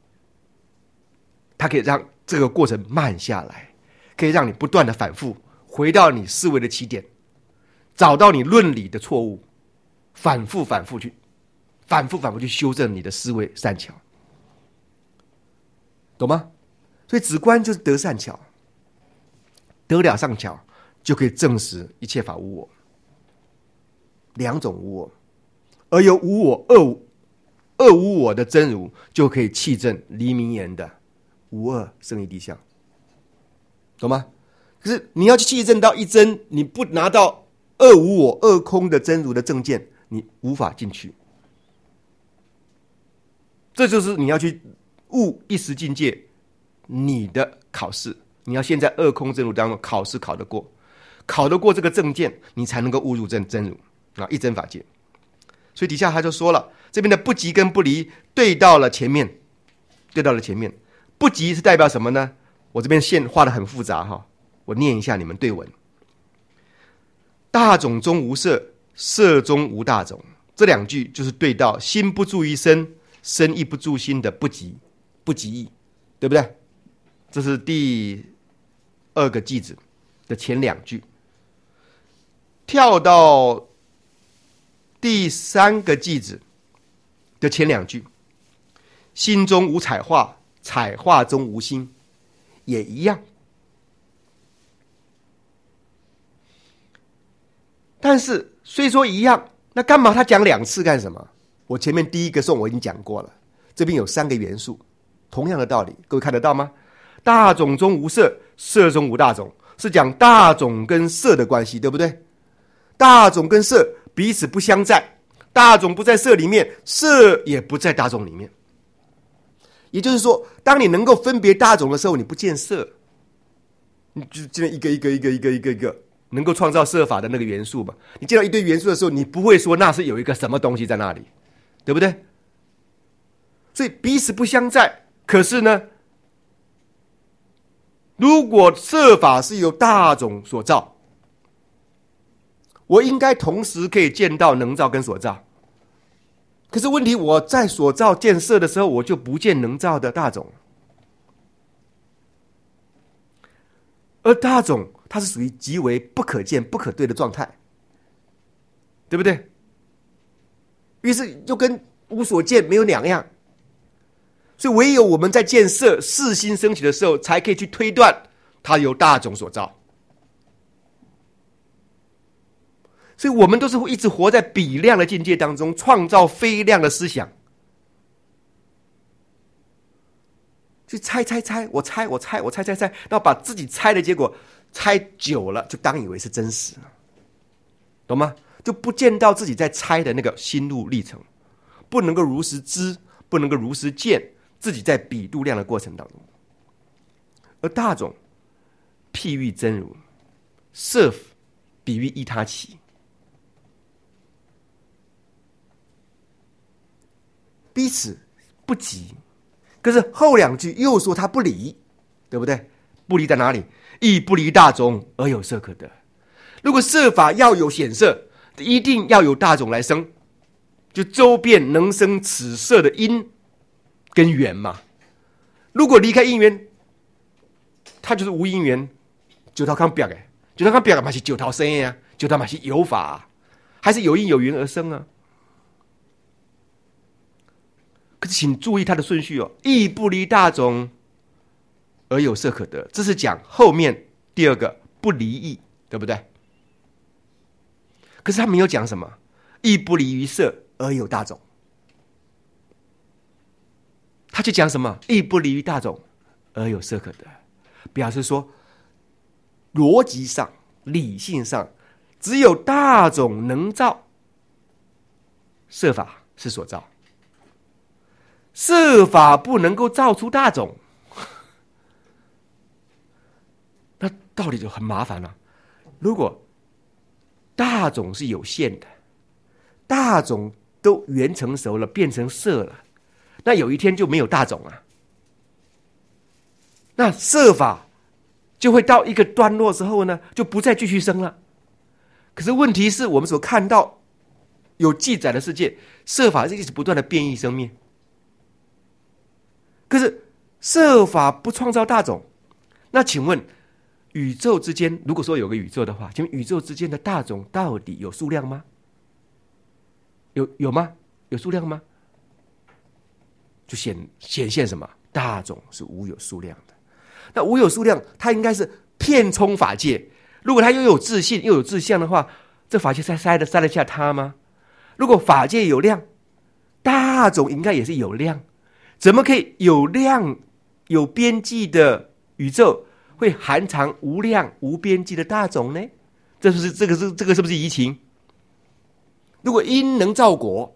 它可以让这个过程慢下来。可以让你不断的反复回到你思维的起点，找到你论理的错误，反复反复去反复反复去修正你的思维善巧，懂吗？所以止观就是得善巧，得了善巧就可以证实一切法无我，两种无我，而由无我二无二无我的真如，就可以契证黎明言的无二生一地相。懂吗？可是你要去契证到一真，你不拿到二无我二空的真如的正见，你无法进去。这就是你要去悟一时境界你的考试，你要先在二空真如当中考试考得过，考得过这个正见，你才能够悟入真真如啊，一真法界。所以底下他就说了，这边的不即跟不离对到了前面，对到了前面，不即是代表什么呢？我这边线画得很复杂哈，我念一下你们对文。大种中无色，色中无大种，这两句就是对到心不住于身，身亦不住心的不即不即义，对不对？这是第二个句子的前两句。跳到第三个句子的前两句，心中无彩画，彩画中无心，也一样。但是虽说一样，那干嘛他讲两次干什么？ 我前面第一个颂我已经讲过了，这边有三个元素，同样的道理，各位看得到吗？大种中无色，色中无大种，是讲大种跟色的关系，对不对？大种跟色彼此不相在，大种不在色里面，色也不在大种里面。也就是说，当你能够分别大种的时候，你不见色，你就见一个一个一个一个一个一个能够创造色法的那个元素嘛。你见到一堆元素的时候，你不会说那是有一个什么东西在那里，对不对？所以彼此不相在。可是呢，如果色法是由大种所造，我应该同时可以见到能造跟所造。可是问题，我在所造见色的时候，我就不见能造的大种。而大种它是属于极为不可见不可对的状态，对不对？于是就跟无所见没有两样。所以唯有我们在见色识心升起的时候，才可以去推断它由大种所造。所以我们都是一直活在比量的境界当中，创造非量的思想，去猜猜猜，我猜我猜我猜猜猜，然后把自己猜的结果猜久了，就当以为是真实，懂吗？就不见到自己在猜的那个心路历程，不能够如实知，不能够如实见自己在比度量的过程当中。而大种譬喻真如，色比喻依他起，彼此不及。可是后两句又说他不离，对不对？不离在哪里？亦不离大种而有色可得。如果色法要有显色，一定要有大种来生，就周遍能生此色的因跟缘嘛。如果离开因缘，它就是无因缘，九头康表哎，九头康表嘛是九头生呀，九头嘛是有法、啊，还是有因有缘而生啊？可是请注意它的顺序哦，亦不离大种而有色可得，这是讲后面第二个不离意，对不对？可是他没有讲什么，亦不离于色而有大种，他就讲什么？亦不离于大种而有色可得，表示说逻辑上、理性上，只有大种能造，色法是所造。色法不能够造出大种，那道理就很麻烦了。如果大种是有限的，大种都圆成熟了，变成色了，那有一天就没有大种啊。那色法就会到一个段落之后呢，就不再继续生了。可是问题是我们所看到有记载的世界，色法是一直不断的变异生灭。可是色法不创造大种，那请问宇宙之间，如果说有个宇宙的话，请问宇宙之间的大种到底有数量吗？有有吗？有数量吗？就显显现什么？大种是无有数量的。那无有数量，它应该是遍充法界。如果它又有自信又有自相的话，这法界塞塞得塞得下它吗？如果法界有量，大种应该也是有量。怎么可以有量有边际的宇宙会含藏无量无边际的大种呢？这是这个是这个是不是移情？如果因能造果，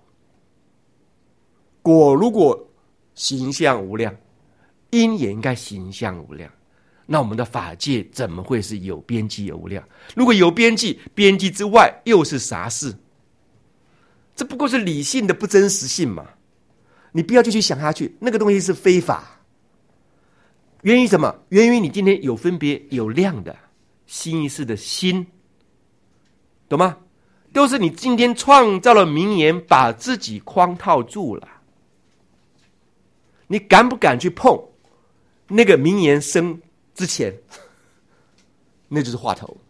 果如果形象无量，因也应该形象无量。那我们的法界怎么会是有边际有无量？如果有边际，边际之外又是啥事？这不过是理性的不真实性嘛。你不要继续想下去，那个东西是非法。源于什么？源于你今天有分别有量的心意识的心，懂吗？都是你今天创造了名言，把自己框套住了。你敢不敢去碰那个名言生之前？那就是话头。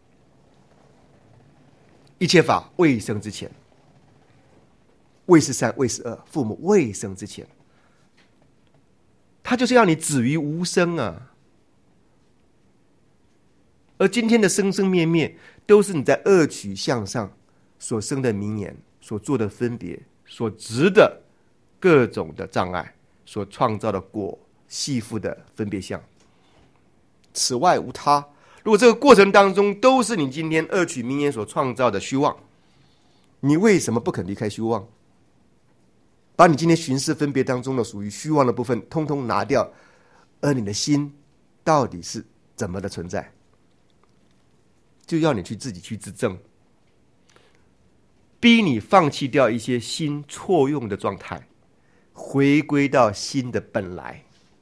一切法未生之前，未是善，未是恶，父母未生之前，他就是要你止于无生啊。而今天的生生灭灭，都是你在恶取向上所生的名言，所做的分别， 所执的各种的障碍所创造的果系缚的分别相，此外无他。如果这个过程当中都是你今天恶取名言所创造的虚妄，你为什么不肯离开虚妄，把你今天寻思分别当中的属于虚妄的部分通通拿掉，而你的心到底是怎么的存在，就要你去自己去自证，逼你放弃掉一些心错用的状态，回归到心的本来。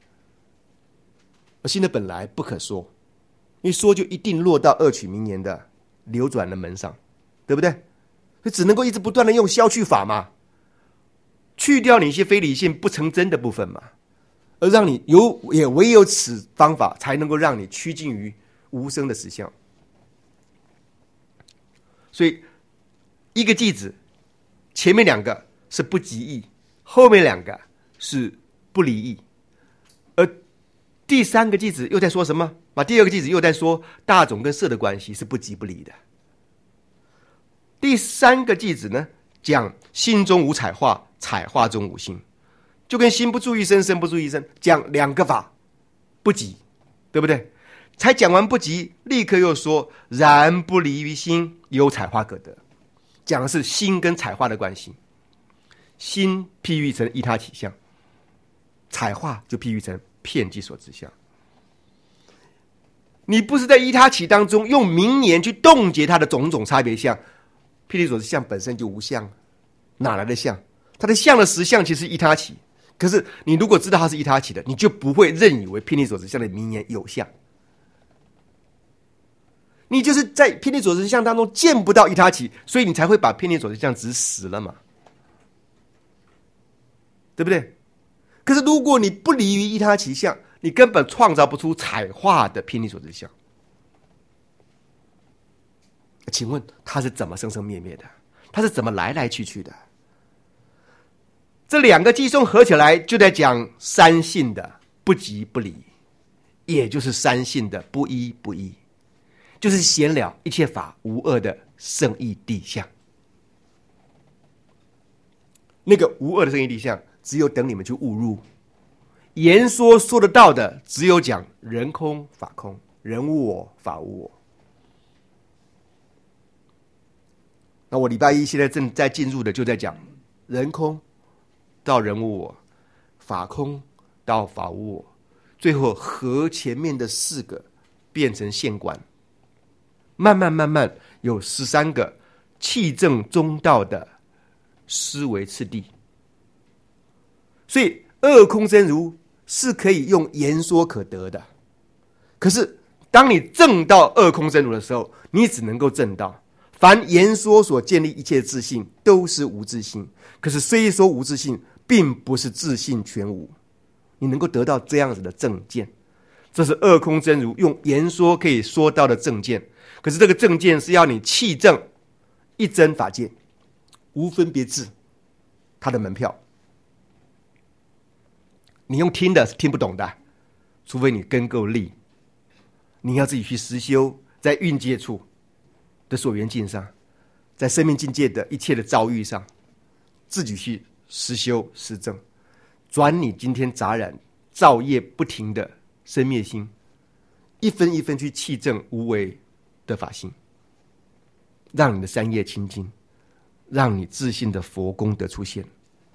而心的本来不可说，因为说就一定落到恶取名言的流转的门上，对不对？所以只能够一直不断的用消去法嘛，去掉你一些非理性不成真的部分嘛，而让你有也唯有此方法才能够让你趋近于无生的实相。所以一个句子前面两个是不及义，后面两个是不离义，而第三个句子又在说什么？啊，第二个句子又在说大种跟色的关系是不即不离的。第三个句子呢，讲心中无彩化，彩化中无心，就跟心不住一生，身不住一生，讲两个法不即，对不对？才讲完不即，立刻又说然不离于心，有彩化可得，讲的是心跟彩化的关系。心譬喻成依他起相，彩化就譬喻成遍计所知相。你不是在依他起当中用名言去冻结它的种种差别相，遍计所知相本身就无相，哪来的相？它的相的实相其实是依他起，可是你如果知道它是依他起的，你就不会认以为遍计所知相的名言有相。你就是在遍计所知相当中见不到依他起，所以你才会把遍计所知相指死了嘛，对不对？可是如果你不离于依他起相，你根本创造不出彩化的遍计所知相。请问它是怎么生生灭灭的？它是怎么来来去去的？这两个偈颂合起来就在讲三性的不即不离，也就是三性的不依不异，就是显了一切法无二的圣义谛相。那个无二的圣义谛相，只有等你们去悟入。言说说得到的，只有讲人空法空，人无我法无我。那我礼拜一现在正在进入的，就在讲人空到人无我，法空到法无我，最后合前面的四个变成现观，慢慢慢慢有十三个气正中道的思维次第。所以二空真如是可以用言说可得的，可是当你证到二空真如的时候，你只能够证到凡言说所建立一切自性都是无自性，可是虽说无自性，并不是自性全无。你能够得到这样子的正见，这是二空真如用言说可以说到的正见。可是这个正见是要你气证一真法界无分别智，它的门票你用听的是听不懂的，除非你根够力，你要自己去实修，在蕴界处的所缘境上，在生命境界的一切的遭遇上，自己去实修实证，转你今天杂染造业不停的生灭心，一分一分去气证无为的法性，让你的三业清净，让你自信的佛功德出现，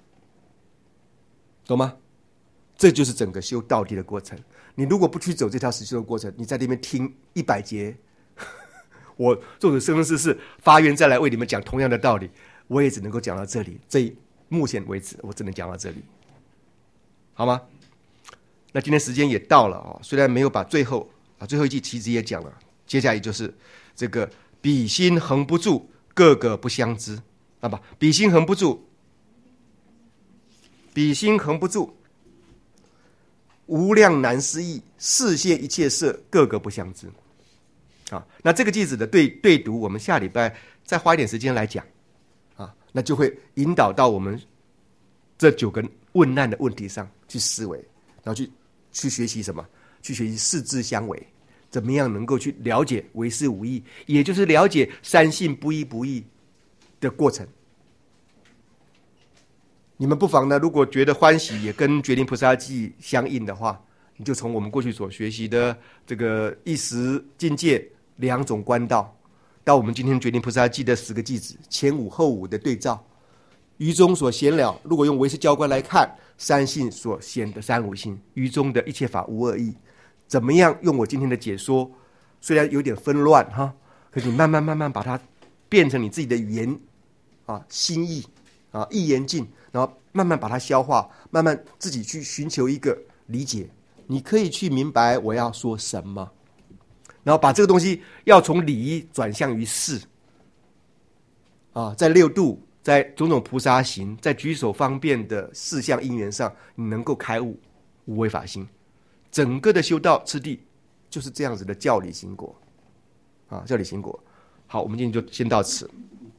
懂吗？这就是整个修道地的过程。你如果不去走这条实修的过程，你在那边听一百节，我作者生生世世发愿再来为你们讲同样的道理，我也只能够讲到这里。这目前为止，我只能讲到这里，好吗？那今天时间也到了啊，虽然没有把最后啊最后一句其实也讲了，接下来就是这个彼心恒不住，各个不相知啊不，彼心恒不住，彼心恒不住。无量难思议，世现一切色，各个不相知。啊，那这个句子的对对读，我们下礼拜再花一点时间来讲，啊，那就会引导到我们这九个问难的问题上去思维，然后去去学习什么？去学习四智相违，怎么样能够去了解唯识无异，也就是了解三性不依不异的过程。 你们不妨呢，如果觉得欢喜，也跟决定菩萨记相应的话，你就从我们过去所学习的这个一时境界两种观道，到我们今天决定菩萨记的十个句子前五后五的对照，于中所显了，如果用唯识教观来看，三性所显的三无性，于中的一切法无二义，怎么样用我今天的解说，虽然有点纷乱哈，可是你慢慢慢慢把它变成你自己的语言啊心意啊一言尽，然后慢慢把它消化，慢慢自己去寻求一个理解，你可以去明白我要说什么，然后把这个东西要从理转向于事啊，在六度，在种种菩萨行，在举手方便的事项因缘上，你能够开悟无为法心。整个的修道次第就是这样子的教理行果啊，教理行果。好，我们今天就先到此。